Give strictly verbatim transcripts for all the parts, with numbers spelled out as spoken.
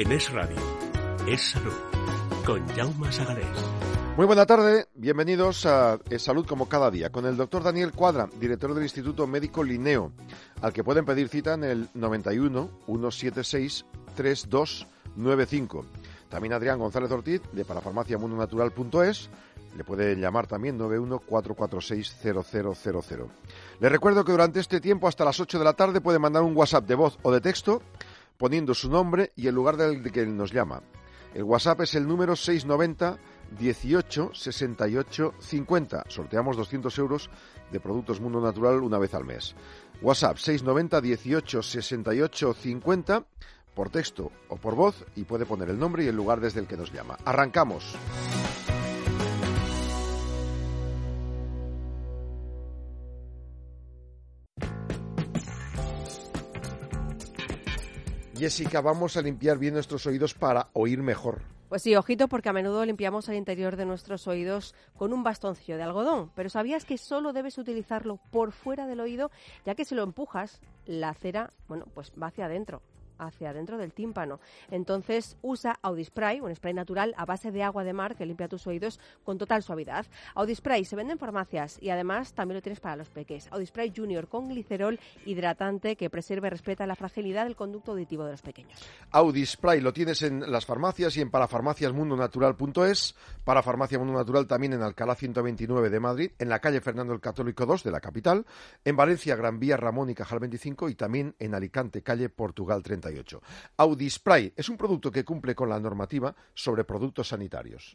En Es Radio, Es Salud, con Jaume Sagarés. Muy buena tarde, bienvenidos a Es Salud como cada día, con el doctor Daniel Cuadra, director del Instituto Médico Linneo, al que pueden pedir cita en el noventa y uno, ciento setenta y seis, treinta y dos noventa y cinco. También Adrián González Ortiz, de parafarmacia mundo natural punto es, le puede llamar también noventa y uno, cuatrocientos cuarenta y seis, cero cero cero cero. Le recuerdo que durante este tiempo, hasta las ocho de la tarde, puede mandar un WhatsApp de voz o de texto, poniendo su nombre y el lugar del que nos llama. El WhatsApp es el número seiscientos noventa, dieciocho, sesenta y ocho, cincuenta. Sorteamos doscientos euros de productos Mundo Natural una vez al mes. WhatsApp seiscientos noventa, dieciocho, sesenta y ocho, cincuenta, por texto o por voz, y puede poner el nombre y el lugar desde el que nos llama. Arrancamos. Jessica, vamos a limpiar bien nuestros oídos para oír mejor. Pues sí, ojito, porque a menudo limpiamos el interior de nuestros oídos con un bastoncillo de algodón. Pero ¿sabías que solo debes utilizarlo por fuera del oído? Ya que si lo empujas, la cera, bueno, pues va hacia adentro. hacia adentro del tímpano. Entonces usa Audispray, un spray natural a base de agua de mar que limpia tus oídos con total suavidad. Audispray se vende en farmacias y además también lo tienes para los peques. Audispray Junior con glicerol hidratante que preserva y respeta la fragilidad del conducto auditivo de los pequeños. Audispray lo tienes en las farmacias y en parafarmacias mundo natural punto es. Parafarmacia Mundo Natural también en Alcalá ciento veintinueve de Madrid, en la calle Fernando el Católico dos de la capital, en Valencia Gran Vía Ramón y Cajal veinticinco y también en Alicante calle Portugal treinta y ocho. Audispray es un producto que cumple con la normativa sobre productos sanitarios.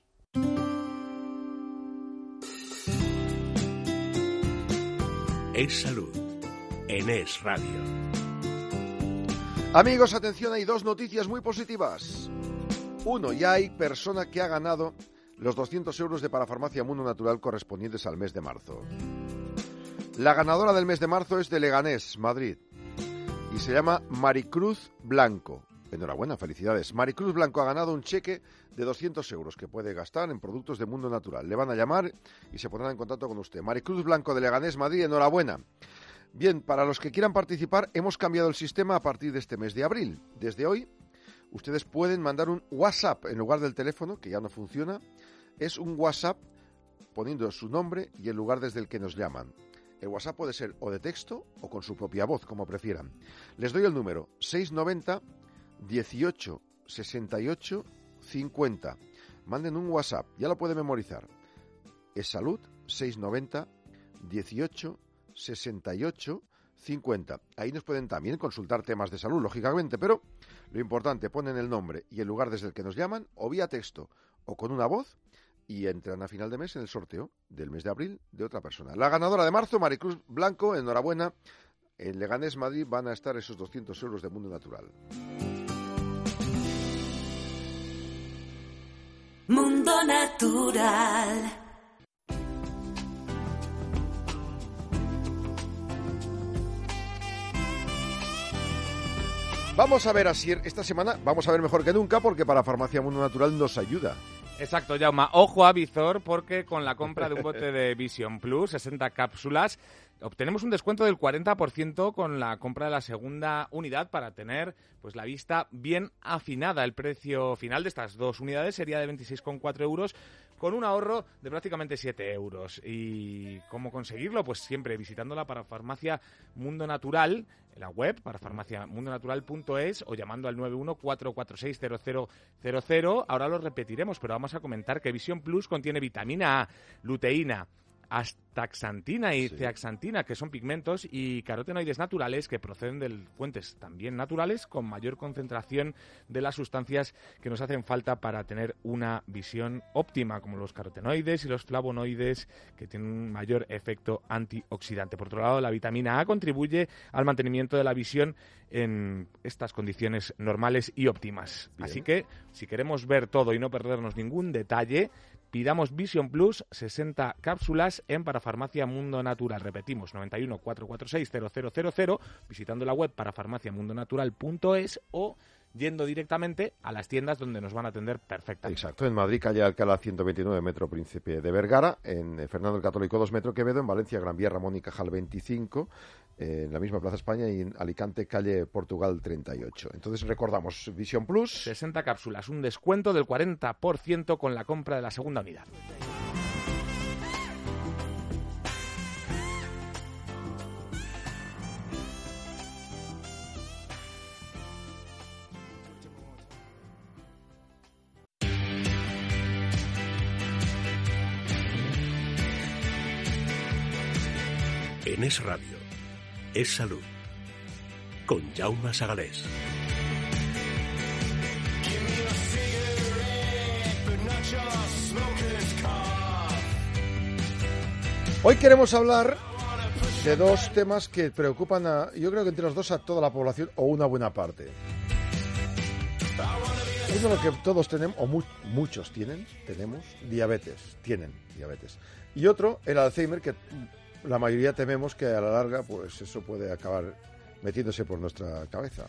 Es Salud, en Es Radio. Amigos, atención, hay dos noticias muy positivas. Uno, ya hay persona que ha ganado los doscientos euros de Parafarmacia Mundo Natural correspondientes al mes de marzo. La ganadora del mes de marzo es de Leganés, Madrid, y se llama Maricruz Blanco. Enhorabuena, felicidades. Maricruz Blanco ha ganado un cheque de doscientos euros que puede gastar en productos de Mundo Natural. Le van a llamar y se pondrán en contacto con usted. Maricruz Blanco de Leganés, Madrid, enhorabuena. Bien, para los que quieran participar, hemos cambiado el sistema a partir de este mes de abril. Desde hoy, ustedes pueden mandar un WhatsApp en lugar del teléfono, que ya no funciona. Es un WhatsApp poniendo su nombre y el lugar desde el que nos llaman. El WhatsApp puede ser o de texto o con su propia voz, como prefieran. Les doy el número seiscientos noventa, dieciocho, sesenta y ocho, cincuenta. Manden un WhatsApp, ya lo puede memorizar. Es Salud, seiscientos noventa, dieciocho, sesenta y ocho, cincuenta. Ahí nos pueden también consultar temas de salud, lógicamente, pero lo importante, ponen el nombre y el lugar desde el que nos llaman, o vía texto o con una voz, y entran a final de mes en el sorteo del mes de abril de otra persona. La ganadora de marzo, Maricruz Blanco, enhorabuena. En Leganés, Madrid, van a estar esos doscientos euros de Mundo Natural. Mundo Natural. Vamos a ver, Asier, esta semana vamos a ver mejor que nunca porque Parafarmacia Mundo Natural nos ayuda. Exacto, Jaume. Ojo a visor porque con la compra de un bote de Vision Plus, sesenta cápsulas, obtenemos un descuento del cuarenta por ciento con la compra de la segunda unidad para tener pues la vista bien afinada. El precio final de estas dos unidades sería de veintiséis coma cuatro euros con un ahorro de prácticamente siete euros. ¿Y cómo conseguirlo? Pues siempre visitando la Parafarmacia Mundo Natural, en la web, parafarmacia mundo natural punto es, o llamando al noventa y uno, cuatrocientos cuarenta y seis, cero cero cero cero. Ahora lo repetiremos, pero vamos a comentar que Vision Plus contiene vitamina A, luteína, astaxantina y sí. zeaxantina, que son pigmentos, y carotenoides naturales que proceden de fuentes también naturales con mayor concentración de las sustancias que nos hacen falta para tener una visión óptima, como los carotenoides y los flavonoides, que tienen un mayor efecto antioxidante. Por otro lado, la vitamina A contribuye al mantenimiento de la visión en estas condiciones normales y óptimas. Bien. Así que, si queremos ver todo y no perdernos ningún detalle, pidamos Vision Plus, sesenta cápsulas en Parafarmacia Mundo Natural. Repetimos, noventa y uno, cuatrocientos cuarenta y seis, cero cero cero cero, visitando la web parafarmacia mundo natural punto es o yendo directamente a las tiendas donde nos van a atender perfectamente. Exacto, en Madrid, calle Alcalá ciento veintinueve, Metro Príncipe de Vergara, en Fernando el Católico dos, Metro Quevedo, en Valencia, Gran Vía, Ramón y Cajal veinticinco, eh, en la misma Plaza España, y en Alicante, calle Portugal treinta y ocho. Entonces recordamos, Vision Plus. sesenta cápsulas, un descuento del cuarenta por ciento con la compra de la segunda unidad. En Es Radio, Es Salud, con Jaume Sagalés. Hoy queremos hablar de dos temas que preocupan a, yo creo que entre los dos a toda la población o una buena parte. Uno, lo que todos tenemos, o mu- muchos tienen, tenemos, diabetes, tienen diabetes. Y otro, el Alzheimer, que la mayoría tememos que a la larga, pues eso puede acabar metiéndose por nuestra cabeza.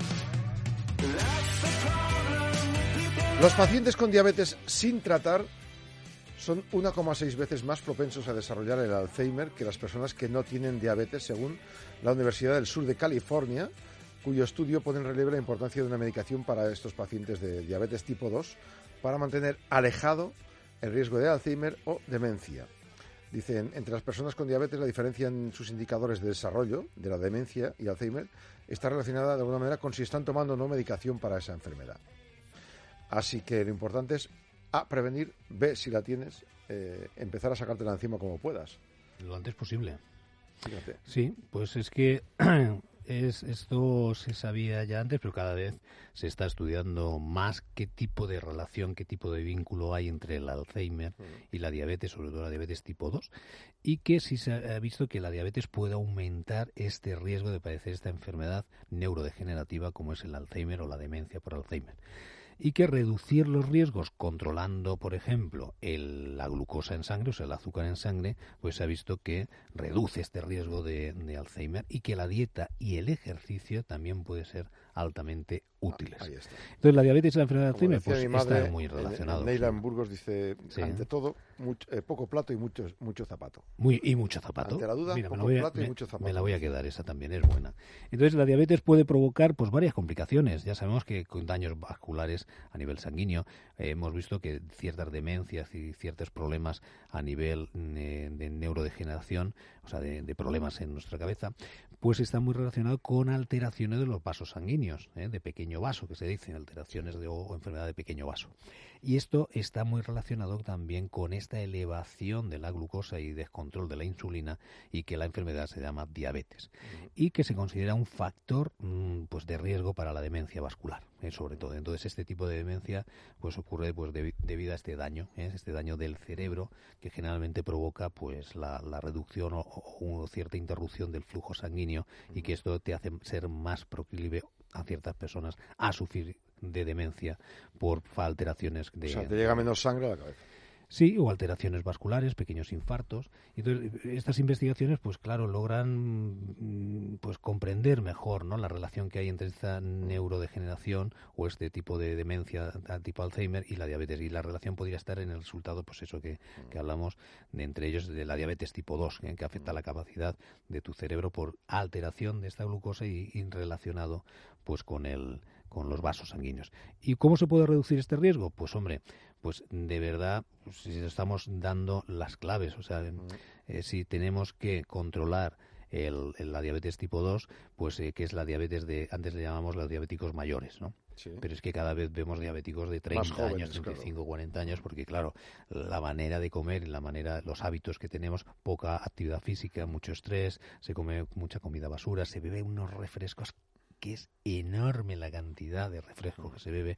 Los pacientes con diabetes sin tratar son uno coma seis veces más propensos a desarrollar el Alzheimer que las personas que no tienen diabetes, según la Universidad del Sur de California, cuyo estudio pone en relieve la importancia de una medicación para estos pacientes de diabetes tipo dos para mantener alejado el riesgo de Alzheimer o demencia. Dicen, entre las personas con diabetes la diferencia en sus indicadores de desarrollo de la demencia y Alzheimer está relacionada de alguna manera con si están tomando o no medicación para esa enfermedad. Así que lo importante es A, prevenir, B, si la tienes, eh, empezar a sacártela encima como puedas. Lo antes posible. Fíjate. Sí, pues es que es, esto se sabía ya antes, pero cada vez se está estudiando más qué tipo de relación, qué tipo de vínculo hay entre el Alzheimer y la diabetes, sobre todo la diabetes tipo dos, y que sí se ha visto que la diabetes puede aumentar este riesgo de padecer esta enfermedad neurodegenerativa como es el Alzheimer o la demencia por Alzheimer. Y que reducir los riesgos controlando, por ejemplo, el, la glucosa en sangre, o sea, el azúcar en sangre, pues se ha visto que reduce este riesgo de, de Alzheimer y que la dieta y el ejercicio también puede ser altamente útiles. Ahí está. Entonces, la diabetes y la enfermedad de Como Alzheimer decía pues mi madre, están muy relacionados. Neila en Burgos dice, Sí. ante todo, mucho, eh, poco plato y mucho, mucho zapato. Muy, y mucho zapato. Ante la duda, Mira, me, poco la voy a, plato y me- mucho zapato. me la voy a quedar, esa también es buena. Entonces, la diabetes puede provocar pues varias complicaciones. Ya sabemos que con daños vasculares a nivel sanguíneo, eh, hemos visto que ciertas demencias y ciertos problemas a nivel eh, de neurodegeneración, o sea, de, de problemas en nuestra cabeza, pues está muy relacionado con alteraciones de los vasos sanguíneos, ¿eh? de pequeño vaso, que se dice, alteraciones de, o enfermedad de pequeño vaso. Y esto está muy relacionado también con esta elevación de la glucosa y descontrol de la insulina, y que la enfermedad se llama diabetes, y que se considera un factor mmm, pues de riesgo para la demencia vascular, ¿eh? sobre todo. Entonces, este tipo de demencia pues ocurre pues de, debido a este daño, ¿eh? este daño del cerebro, que generalmente provoca pues la, la reducción o, o cierta interrupción del flujo sanguíneo, y que esto te hace ser más proclive a ciertas personas a sufrir de demencia por alteraciones de... O sea, te llega menos sangre a la cabeza. Sí, o alteraciones vasculares, pequeños infartos. Entonces, estas investigaciones, pues claro, logran pues comprender mejor, ¿no?, la relación que hay entre esta neurodegeneración o este tipo de demencia tipo Alzheimer y la diabetes. Y la relación podría estar en el resultado, pues eso que, que hablamos, de entre ellos de la diabetes tipo dos, ¿eh?, que afecta la capacidad de tu cerebro por alteración de esta glucosa y, y relacionado pues con el con los vasos sanguíneos. ¿Y cómo se puede reducir este riesgo? Pues hombre, pues de verdad, pues, si estamos dando las claves, o sea, eh, si tenemos que controlar el, el, la diabetes tipo dos, pues eh, que es la diabetes de, antes le llamamos los diabéticos mayores, ¿no? Sí. Pero es que cada vez vemos diabéticos de treinta jóvenes, años, treinta y cinco, claro. cuarenta años, porque claro, la manera de comer, la manera, los hábitos que tenemos, poca actividad física, mucho estrés, se come mucha comida basura, se bebe unos refrescos que es enorme la cantidad de refresco que se bebe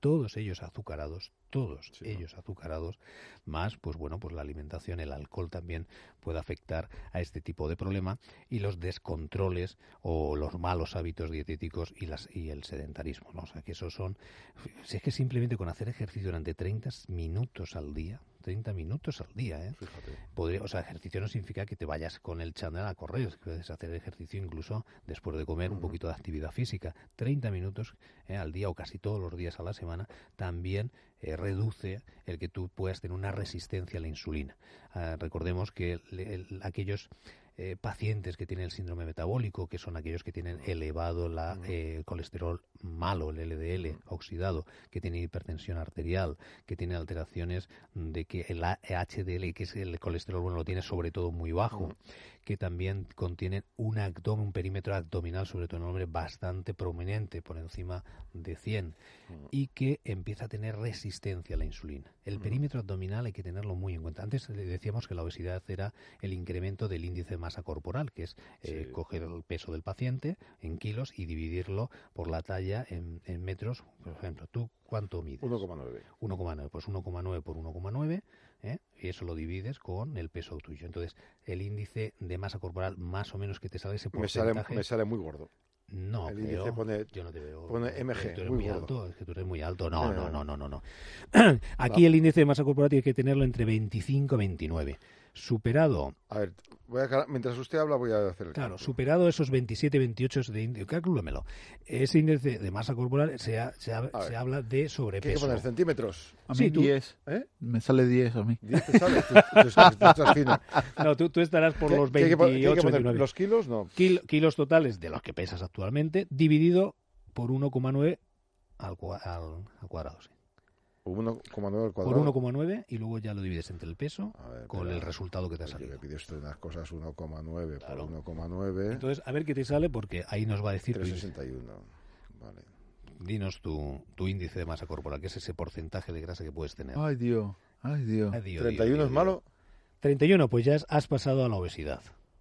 todos ellos azucarados, todos Sí, ellos azucarados, más, pues bueno, pues la alimentación, el alcohol también puede afectar a este tipo de problema, y los descontroles o los malos hábitos dietéticos y las y el sedentarismo, ¿no? O sea, que esos son, si es que simplemente con hacer ejercicio durante treinta minutos al día, treinta minutos al día, ¿eh? Fíjate. Podría, o sea, ejercicio no significa que te vayas con el chándal a correr, es que puedes hacer ejercicio incluso después de comer, un poquito de actividad física. treinta minutos eh, al día o casi todos los días a la semana también eh, reduce el que tú puedas tener una resistencia a la insulina. Uh, recordemos que el, el, aquellos eh, pacientes que tienen el síndrome metabólico, que son aquellos que tienen elevado la eh, colesterol malo, el L D L oxidado, que tienen hipertensión arterial, que tienen alteraciones de que el H D L, que es el colesterol bueno, lo tiene sobre todo muy bajo, que también contienen un abdomen, un perímetro abdominal, sobre todo en el hombre, bastante prominente, por encima de cien, y que empieza a tener resistencia a la insulina. El perímetro abdominal hay que tenerlo muy en cuenta. Antes le decíamos que la obesidad era el incremento del índice de masa corporal, que es eh, sí. coger el peso del paciente en kilos y dividirlo por la talla en, en metros. Por ejemplo, ¿tú cuánto mides? uno coma nueve. uno coma nueve, pues uno coma nueve por uno coma nueve, ¿eh? Y eso lo divides con el peso tuyo. Entonces, el índice de masa corporal más o menos que te sale ese porcentaje... Me sale, me sale muy gordo. No, el creo, índice pone, yo no te veo. pone M G, tú eres muy, muy gordo. alto, es que tú eres muy alto. No, Eh. no, no, no, no, no. Aquí no. El índice de masa corporal tiene que tenerlo entre veinticinco y veintinueve. Superado. A ver, voy a, mientras usted habla voy a hacer el Claro, cálculo. Superado esos veintisiete, veintiocho de índice, calcúlemelo. Ese índice de masa corporal se, ha, se, ha, se habla de sobrepeso. ¿Qué hay que poner? ¿Centímetros? A mí sí, tú, diez. ¿Eh? Me sale diez a mí. ¿diez te sale? Tú, tú, tú, tú estás fino. No, tú, tú estarás por ¿Qué, los ¿qué hay que, veintiocho, ¿qué hay que poner? veintinueve. ¿Los kilos? No. Kil, kilos totales de los que pesas actualmente, dividido por uno coma nueve al, al, al cuadrado, sí. uno coma nueve al cuadrado. Por uno coma nueve y luego ya lo divides entre el peso ver, con el resultado que te ha salido. Me pide usted unas cosas uno coma nueve Claro. por uno coma nueve. Entonces, a ver qué te sale, porque ahí nos va a decir... trescientos sesenta y uno. Vale. Dinos tu, tu índice de masa corporal, que es ese porcentaje de grasa que puedes tener. Ay, Dios. Ay, Dios. Ay, Dios, ¿treinta y uno Dios, es Dios, malo? treinta y uno, pues ya has pasado a la obesidad.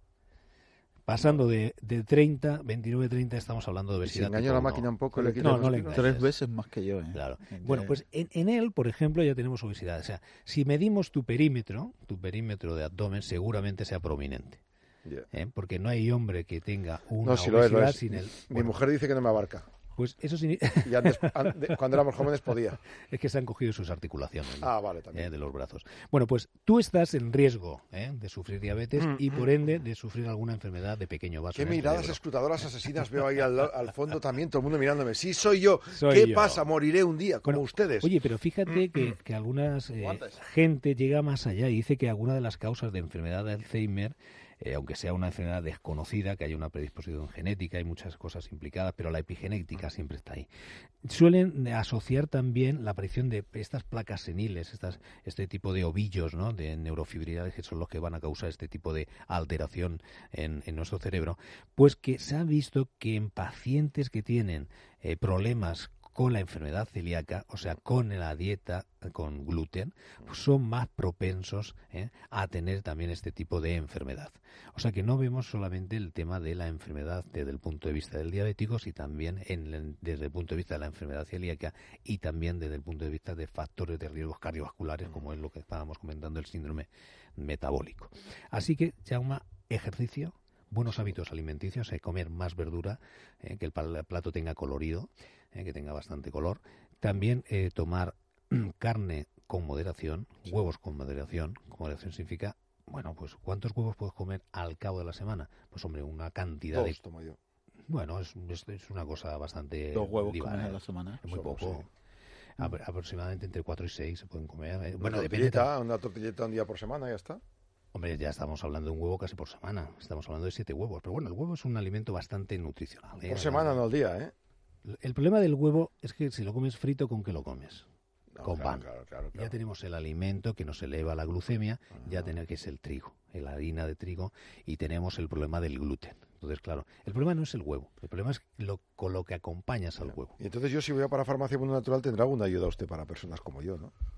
Pasando de, de treinta, veintinueve, treinta, estamos hablando de ¿Y si obesidad. engaño tipo la uno. máquina un poco? ¿Le quito No, los no le kilos? engañas. Tres veces más que yo, ¿eh? Claro. Ya. Bueno, pues en, en él, por ejemplo, ya tenemos obesidad. O sea, si medimos tu perímetro, tu perímetro de abdomen, seguramente sea prominente. Yeah. ¿Eh? Porque no hay hombre que tenga una No, si lo es, obesidad lo es. sin el... Mi Bueno, mujer dice que no me abarca. pues eso sí, Y antes, antes, cuando éramos jóvenes podía. es que se han cogido sus articulaciones, ¿no? Ah, vale, también. Eh, de los brazos. Bueno, pues tú estás en riesgo ¿eh? de sufrir diabetes y por ende de sufrir alguna enfermedad de pequeño vaso. Qué en el miradas cerebro. escrutadoras asesinas veo ahí al, al fondo también, todo el mundo mirándome. Sí, soy yo. Soy ¿Qué yo. pasa? Moriré un día, como Bueno, ustedes. Oye, pero fíjate que, que algunas eh, Guantes. gente llega más allá y dice que alguna de las causas de enfermedad de Alzheimer, eh, aunque sea una enfermedad desconocida, que hay una predisposición genética, hay muchas cosas implicadas, pero la epigenética siempre está ahí. Suelen asociar también la aparición de estas placas seniles, estas, este tipo de ovillos, ¿no? De neurofibrilidades, que son los que van a causar este tipo de alteración en, en nuestro cerebro, pues que se ha visto que en pacientes que tienen eh, problemas con la enfermedad celíaca, o sea, con la dieta con gluten, pues son más propensos ¿eh? a tener también este tipo de enfermedad. O sea que no vemos solamente el tema de la enfermedad desde el punto de vista del diabético, sino también en el, desde el punto de vista de la enfermedad celíaca y también desde el punto de vista de factores de riesgos cardiovasculares, como es lo que estábamos comentando, el síndrome metabólico. Así que, Jaume, ejercicio, buenos hábitos alimenticios, eh, comer más verdura, eh, que el plato tenga colorido, eh, que tenga bastante color. También eh, tomar carne con moderación, huevos con moderación. Con moderación significa, bueno, pues ¿cuántos huevos puedes comer al cabo de la semana? Pues hombre, una cantidad Dos de... tomo yo. Bueno, es, es, es una cosa bastante... Dos huevos divana, comes a ¿eh? la semana. Es muy Somos, poco. sí. Apro- aproximadamente entre cuatro y seis se pueden comer. ¿eh? Una Bueno, depende... tortillita, una tortillita un día por semana, ya está. Hombre, ya estamos hablando de un huevo casi por semana. Estamos hablando de siete huevos. Pero bueno, el huevo es un alimento bastante nutricional. ¿eh? Por semana, no al día, ¿eh? El problema del huevo es que si lo comes frito, ¿con qué lo comes? No, Con claro, pan. Claro, claro, claro. Ya tenemos el alimento que nos eleva la glucemia, ya tenemos que es el trigo, la harina de trigo, y tenemos el problema del gluten. Entonces, claro, el problema no es el huevo, el problema es lo, con lo que acompañas al huevo. Y entonces yo si voy a para Farmacia Mundo Natural tendrá alguna ayuda usted para personas como yo, ¿no?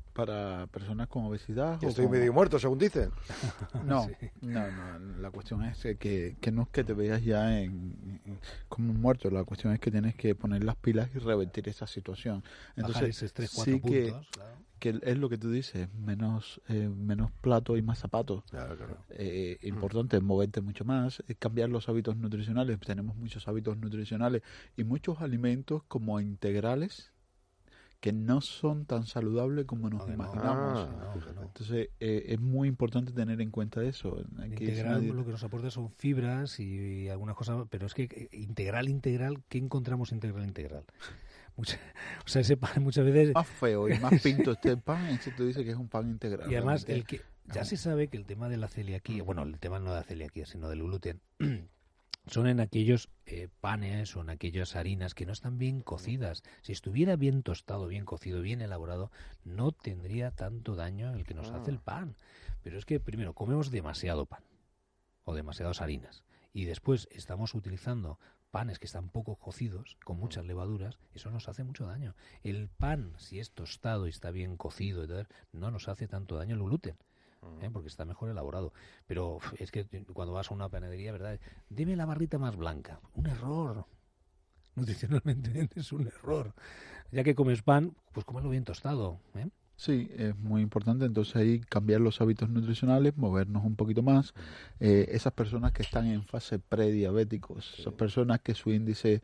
para personas con obesidad. Yo o estoy con... medio muerto, según dicen. No, Sí. no, no. La cuestión es que, que no es que te veas ya en, en- como un muerto. La cuestión es que tienes que poner las pilas y revertir esa situación. Bajar Entonces, esos tres, cuatro sí que, puntos, claro. que es lo que tú dices, menos eh, menos plato y más zapatos. Claro, claro. Eh, importante moverte mucho más, eh, cambiar los hábitos nutricionales. Tenemos muchos hábitos nutricionales y muchos alimentos como integrales que no son tan saludables como nos No, que no. imaginamos. Ah, No, que no. Entonces, eh, es muy importante tener en cuenta eso. Hay que irse a una Integral dieta- lo que nos aporta son fibras y, y algunas cosas, pero es que eh, integral, integral, ¿qué encontramos integral, integral? Mucha- o sea, ese pan muchas veces... más feo y más pinto este pan, ese tú dices que es un pan integral. Y además, realmente. el que ya se sabe que el tema de la celiaquía, bueno, el tema no de la celiaquía, sino del gluten, son en aquellos eh, panes o en aquellas harinas que no están bien cocidas. Si estuviera bien tostado, bien cocido, bien elaborado, no tendría tanto daño el que nos hace el pan. Pero es que, primero, comemos demasiado pan o demasiadas harinas. Y después estamos utilizando panes que están poco cocidos, con muchas levaduras, eso nos hace mucho daño. El pan, si es tostado y está bien cocido, y tal, no nos hace tanto daño el gluten. ¿eh? Porque está mejor elaborado. Pero uf, es que cuando vas a una panadería, ¿verdad? Deme la barrita más blanca. Un error. Nutricionalmente es un error. Ya que comes pan, pues cómelo bien tostado. ¿eh? Sí, es muy importante entonces ahí cambiar los hábitos nutricionales, movernos un poquito más. Eh, esas personas que están en fase prediabéticos, esas personas que su índice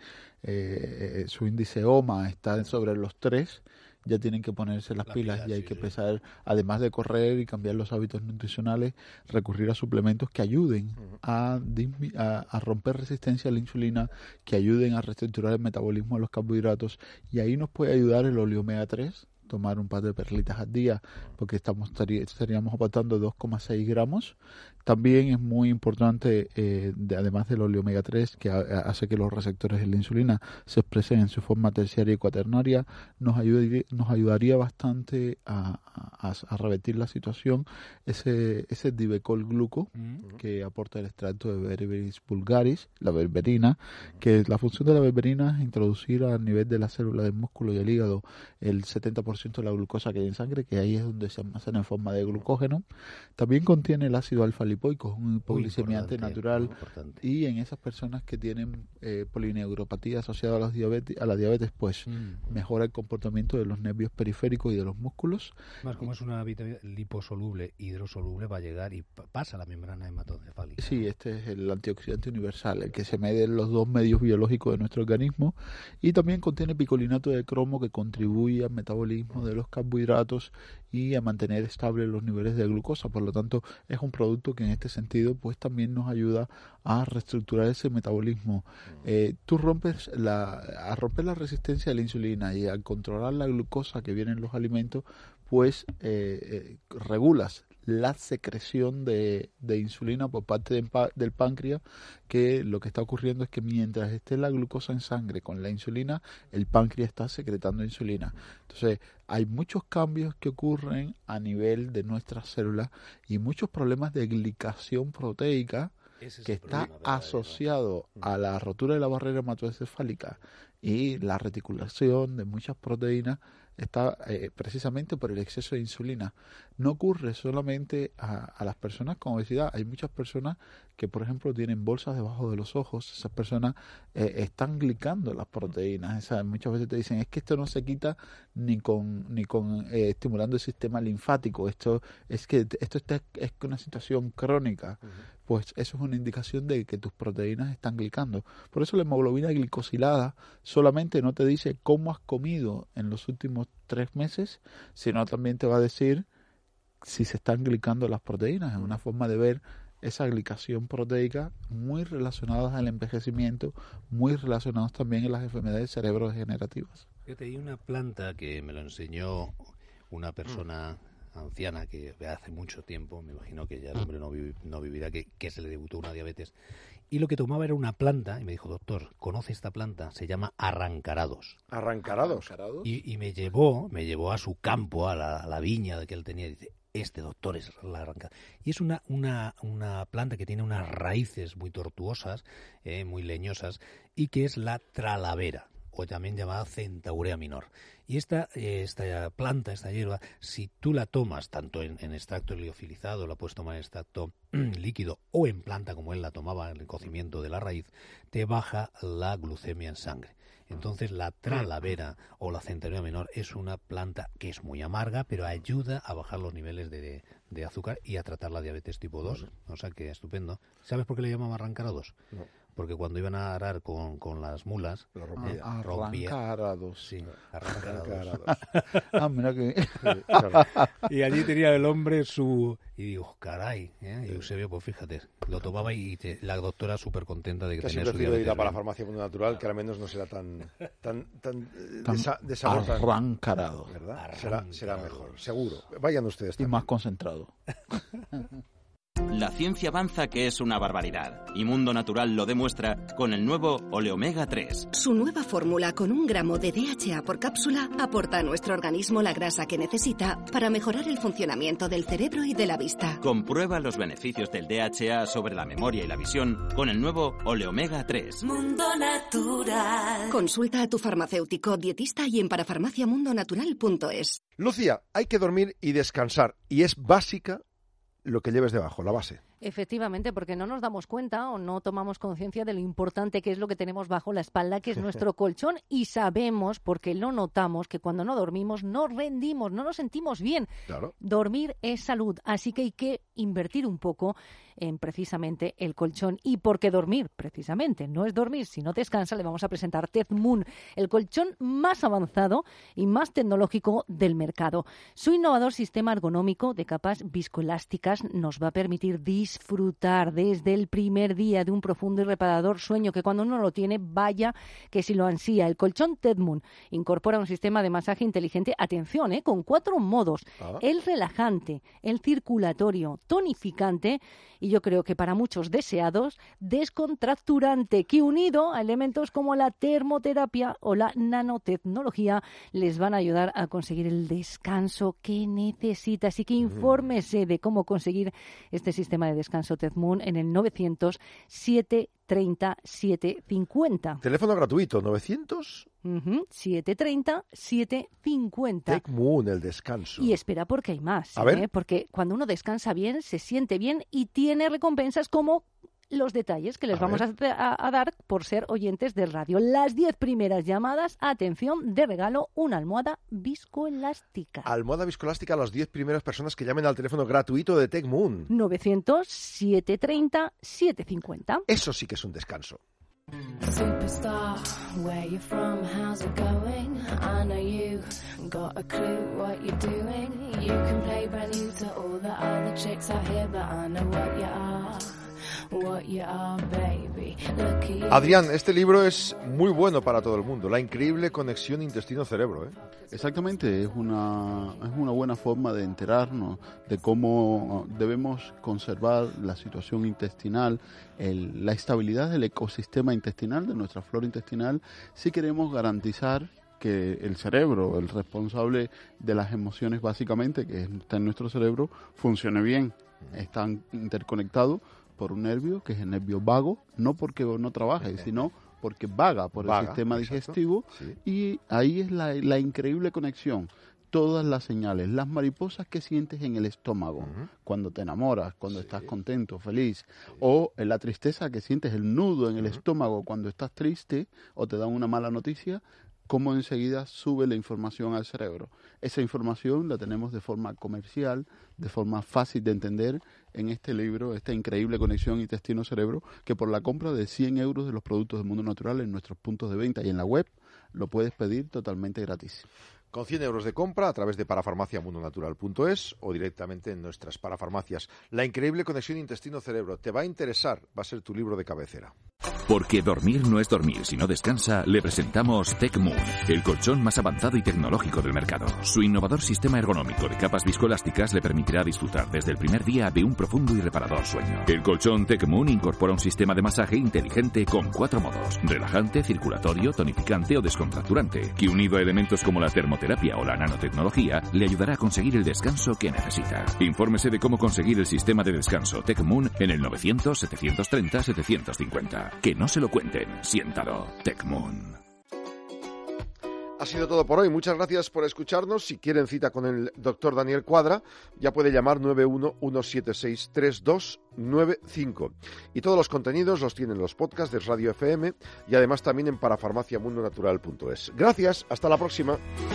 eh, su índice O M A está sobre los tres, ya tienen que ponerse las La pilas pila, y hay sí, que sí. empezar, además de correr y cambiar los hábitos nutricionales, recurrir a suplementos que ayuden a, dismi- a, a romper resistencia a la insulina, que ayuden a reestructurar el metabolismo de los carbohidratos, y ahí nos puede ayudar el óleo omega tres, tomar un par de perlitas al día, porque estamos estarí- estaríamos aportando dos coma seis gramos. También es muy importante, eh, de- además del óleo omega tres, que ha- hace que los receptores de la insulina se expresen en su forma terciaria y cuaternaria, nos ayudaría, nos ayudaría bastante a, a, a revertir la situación, ese, ese divecol gluco Mm. que aporta el extracto de Berberis vulgaris, la berberina, que la función de la berberina es introducir a nivel de la célula del músculo y el hígado el setenta por ciento de la glucosa que hay en sangre, que ahí es donde se almacena en forma de glucógeno. También contiene el ácido alfa-lipoico, un Muy hipoglicemiante importante, natural, muy importante. y en esas personas que tienen eh, polineuropatía asociada a, los diabetes, a la diabetes, pues Mm. mejora el comportamiento de los nervios periféricos y de los músculos. Más como es una vitamina liposoluble, hidrosoluble, va a llegar y pa- pasa la membrana hematocefálica. Sí, este es el antioxidante universal, el que se mide en los dos medios biológicos de nuestro organismo, y también contiene picolinato de cromo, que contribuye al metabolismo de los carbohidratos y a mantener estables los niveles de glucosa. Por lo tanto, es un producto que en este sentido pues también nos ayuda a reestructurar ese metabolismo. Eh, tú rompes la, a romper la resistencia a la insulina y al controlar la glucosa que viene en los alimentos, pues eh, eh, regulas la secreción de, de insulina por parte de pa- del páncreas, que lo que está ocurriendo es que mientras esté la glucosa en sangre con la insulina, el páncreas está secretando insulina. Entonces, hay muchos cambios que ocurren a nivel de nuestras células y muchos problemas de glicación proteica, Ese es que el está problema verdadero. asociado a la rotura de la barrera hematoencefálica y la reticulación de muchas proteínas, está eh, precisamente por el exceso de insulina. No ocurre solamente a, a las personas con obesidad. Hay muchas personas que, por ejemplo, tienen bolsas debajo de los ojos. Esas personas eh, están glicando las proteínas. Esas, muchas veces te dicen, es que esto no se quita ni con ni con eh, estimulando el sistema linfático. Esto es que esto está, es una situación crónica. Pues eso es una indicación de que tus proteínas están glicando. Por eso la hemoglobina glicosilada solamente no te dice cómo has comido en los últimos tres meses, sino también te va a decir si se están glicando las proteínas. Es una forma de ver esa glicación proteica, muy relacionadas al envejecimiento, muy relacionados también a las enfermedades cerebrodegenerativas. Yo tenía una planta que me lo enseñó una persona anciana que hace mucho tiempo, me imagino que ya el hombre no, vivi- no vivirá, que, que se le debutó una diabetes, y lo que tomaba era una planta, y me dijo, doctor, ¿conoce esta planta? Se llama arrancarados. Arrancarados. Y, y me llevó, me llevó a su campo, a la, a la viña que él tenía, y dice, este doctor es la arranca. Y es una, una, una planta que tiene unas raíces muy tortuosas, eh, muy leñosas, y que es la tralavera, o también llamada Centaurea minor. Y esta, eh, esta planta, esta hierba, si tú la tomas tanto en, en extracto liofilizado, la puedes tomar en extracto líquido o en planta como él la tomaba en el cocimiento de la raíz, te baja la glucemia en sangre. Entonces la tralavera o la Centaurea minor es una planta que es muy amarga, pero ayuda a bajar los niveles de, de, de azúcar y a tratar la diabetes tipo dos. Vale. O sea que estupendo. ¿Sabes por qué le llamaban arrancarados? No. Porque cuando iban a arar con, con las mulas, lo rompía. Eh, Arrancarados. Sí, arrancarados. Ah, mira que... Sí, claro. Y allí tenía el hombre su... Y digo, caray, ¿eh? Y Eusebio, pues fíjate, lo tomaba y te... la doctora súper contenta de que Casi tenía su prefiero diabetes. ir a para la farmacia Mundo Natural, que al menos no será tan tan tan, tan de, de sabor tan... arrancarado. ¿Verdad? Arrancarado. Será, será mejor, seguro. Vayan ustedes Y también. más concentrado. La ciencia avanza, que es una barbaridad, y Mundo Natural lo demuestra con el nuevo Oleomega tres. Su nueva fórmula con un gramo de D H A por cápsula aporta a nuestro organismo la grasa que necesita para mejorar el funcionamiento del cerebro y de la vista. Comprueba los beneficios del D H A sobre la memoria y la visión con el nuevo Oleomega tres. Mundo Natural. Consulta a tu farmacéutico, dietista y en parafarmaciamundonatural punto es. Lucía, hay que dormir y descansar, y es básica lo que lleves debajo, la base. Efectivamente, porque no nos damos cuenta o no tomamos conciencia de lo importante que es lo que tenemos bajo la espalda, que es nuestro colchón, y sabemos, porque lo notamos, que cuando no dormimos no rendimos, no nos sentimos bien. Claro. Dormir es salud, así que hay que invertir un poco en precisamente el colchón. Y porque dormir, precisamente, no es dormir, si no descansa, le vamos a presentar TEDMOON, el colchón más avanzado y más tecnológico del mercado. Su innovador sistema ergonómico de capas viscoelásticas nos va a permitir disfrutar desde el primer día de un profundo y reparador sueño que cuando uno lo tiene, vaya que si lo ansía. El colchón TEDMOON incorpora un sistema de masaje inteligente, atención, ¿eh? con cuatro modos, Ah. el relajante, el circulatorio, tonificante y yo creo que para muchos deseados, descontracturante, que unido a elementos como la termoterapia o la nanotecnología les van a ayudar a conseguir el descanso que necesita. Así que infórmese de cómo conseguir este sistema de descanso TEDMOON en el novecientos, siete treinta, siete cincuenta. Teléfono gratuito, novecientos. Uh-huh, siete treinta, siete cincuenta. TEDMOON, el descanso. Y espera porque hay más, A ¿eh? ver. Porque cuando uno descansa bien, se siente bien y tiene recompensas como los detalles que les A vamos a, a- a dar por ser oyentes de radio. Las diez primeras llamadas, atención, de regalo, una almohada viscoelástica. Almohada viscoelástica a las diez primeras personas que llamen al teléfono gratuito de TEDMOON. novecientos, siete treinta, siete cincuenta. Eso sí que es un descanso. Superstar, where you from, how's it going? I know you got a clue what you're doing. You can play brand new to all the other chicks out here, but I know what you are, what you are, baby. Look at you. Adrián, este libro es muy bueno para todo el mundo. La increíble conexión intestino-cerebro, ¿eh? Exactamente, es una, es una buena forma de enterarnos de cómo debemos conservar la situación intestinal, el- la estabilidad del ecosistema intestinal, de nuestra flora intestinal, si queremos garantizar que el cerebro, el responsable de las emociones básicamente, que está en nuestro cerebro, funcione bien. Están interconectados por un nervio, que es el nervio vago, no porque no trabaje, sino porque vaga por Vaga, el sistema exacto, digestivo, sí. y ahí es la, la increíble conexión. Todas las señales, las mariposas que sientes en el estómago, Ujú. cuando te enamoras, cuando Sí. estás contento, feliz, o en la tristeza que sientes el nudo en el Ujú. estómago cuando estás triste o te dan una mala noticia, cómo enseguida sube la información al cerebro. Esa información la tenemos de forma comercial, de forma fácil de entender en este libro, esta increíble conexión intestino-cerebro, que por la compra de cien euros de los productos del Mundo Natural en nuestros puntos de venta y en la web, lo puedes pedir totalmente gratis. Con cien euros de compra a través de parafarmaciamundonatural punto es o directamente en nuestras parafarmacias. La increíble conexión intestino-cerebro. Te va a interesar, va a ser tu libro de cabecera. Porque dormir no es dormir si no descansa, le presentamos TEDMOON, el colchón más avanzado y tecnológico del mercado. Su innovador sistema ergonómico de capas viscoelásticas le permitirá disfrutar desde el primer día de un profundo y reparador sueño. El colchón TEDMOON incorpora un sistema de masaje inteligente con cuatro modos: relajante, circulatorio, tonificante o descontracturante, que unido a elementos como la termoterapia o la nanotecnología, le ayudará a conseguir el descanso que necesita. Infórmese de cómo conseguir el sistema de descanso TEDMOON en el novecientos, setecientos treinta, setecientos cincuenta. Que no se lo cuenten, siéntalo. TEDMOON. ha sido todo por hoy. Muchas gracias por escucharnos. Si quieren cita con el doctor Daniel Cuadra, ya puede llamar nueve uno uno siete seis tres dos nueve cinco. Y todos los contenidos los tienen en los podcasts de Radio F M y además también en parafarmaciamundonatural punto es. Gracias, hasta la próxima.